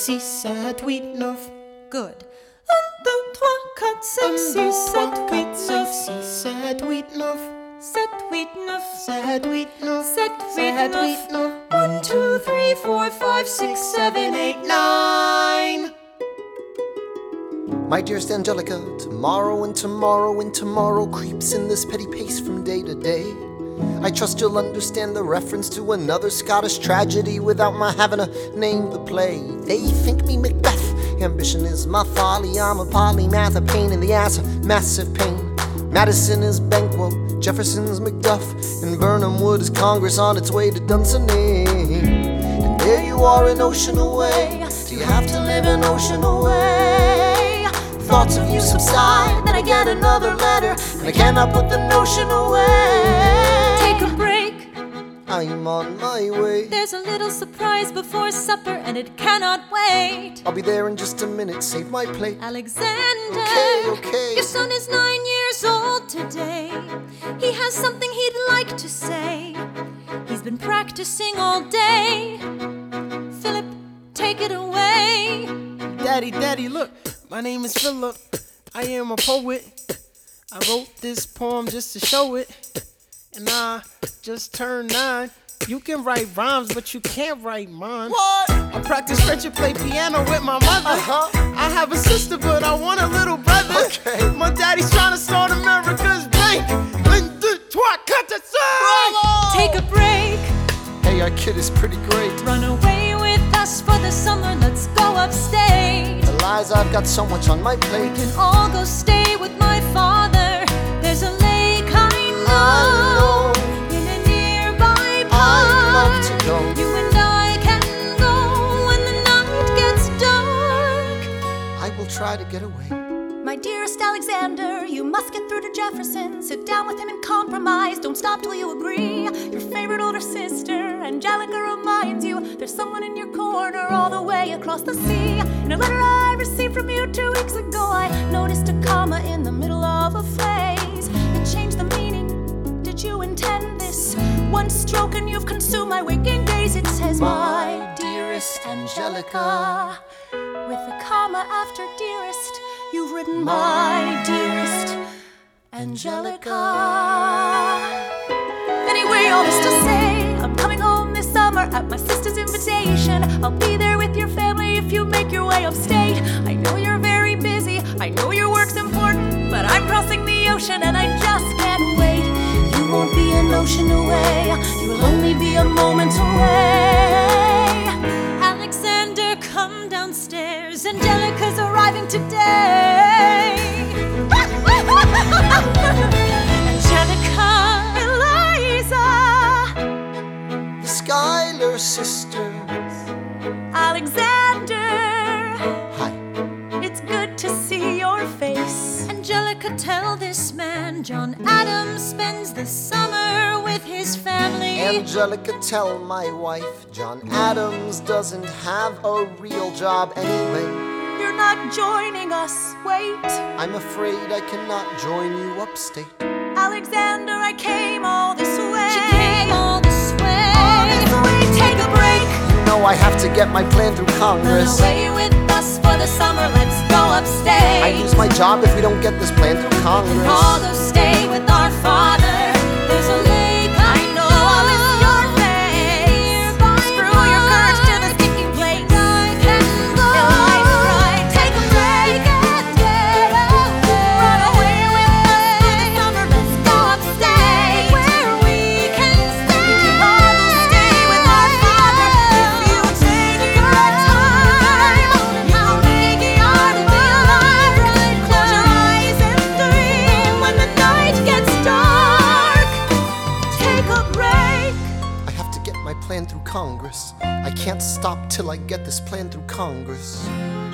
6, 7, 8, 9. Good. 1, 2, 3, 4, 5, 6, 7, 8, 9. 6, 7, 8, 9. 7, 8, 9. 7, 8, 9. 7, 8, 9. 1, 2, 3, 4, 5, 6, 7, 8, 9. My dearest Angelica, tomorrow and tomorrow and tomorrow creeps in this petty pace from day to day. I trust you'll understand the reference to another Scottish tragedy without my having to name the play. They think me Macbeth, ambition is my folly. I'm a polymath, a pain in the ass, a massive pain. Madison is Banquo, Jefferson's Macduff, and Birnam Wood is Congress on its way to Dunsinane. And there you are an ocean away. Do you have to live an ocean away? Thoughts of you subside, then I get another letter, and I cannot put the notion away. Take a break. I'm on my way. There's a little surprise before supper, and it cannot wait. I'll be there in just a minute, save my plate. Alexander, Okay. your son is 9 years old today. He has something he'd like to say. He's been practicing all day. Philip, take it away. Daddy, look, my name is Philip. I am a poet. I wrote this poem just to show it. And I just turned 9. You can write rhymes, but you can't write mine. What? I practice French and play piano with my mother. I have a sister, but I want a little brother. Okay. My daddy's trying to start America's bank. 1, 2, 3, 4, 5. Take a break. Hey, our kid is pretty great. Run away with us for the summer. Let's go upstate. Eliza, I've got so much on my plate. We can all go stay with my father. There's a lake I know in a nearby park. I'd love to go. You and I can go when the night gets dark. I will try to get away. My dearest Alexander, you must get through to Jefferson. Sit down with him and compromise. Don't stop till you agree. Your favorite older sister, Angelica, reminds you there's someone in your corner all the way across the sea. In a letter I received from you 2 weeks ago, I noticed a comma in the middle of a phrase. It changed the meaning. Did you intend this? One stroke and you've consumed my waking days. It says, my dearest Angelica, with a comma after dearest. You've written my dearest Angelica. Anyway, all this to say, I'm coming home this summer at my sister's invitation. I'll be there with your family if you make your way upstate. I know you're very busy, I know your work's important, but I'm crossing the ocean and I just can't wait. You won't be an ocean away, you will only be a moment away. Alexander, come downstairs. Angelica's arriving today. Angelica, Eliza, The Schuyler sisters. Alexander, Hi. it's good to see your face. Angelica, tell this man John Adams spends the summer with his family. Angelica, tell my wife John Adams doesn't have a real job anyway. You're not joining us, wait. I'm afraid I cannot join you upstate. Alexander, I came all this way. She came all this way. All this way, take a break. You know I have to get my plan through Run Congress. away with us for the summer. Let's go upstate. I lose my job if we don't get this plan through Congress. All go stay with our father. There's a lake I know. I'll miss your face. Screw your courage to the sticking place. I can go. Eliza, right. Take a break and get away. Run away with us for the summer. Let's go upstate where we can stay. We can all go stay with our father. If you take your time, you're making art of your life. Close your eyes and dream when the night gets dark. Take a break. I have to get my plan through Congress. I can't stop till I get this plan through Congress.